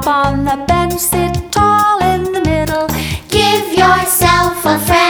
up on the bench, sit tall in the middle. Give yourself a friend.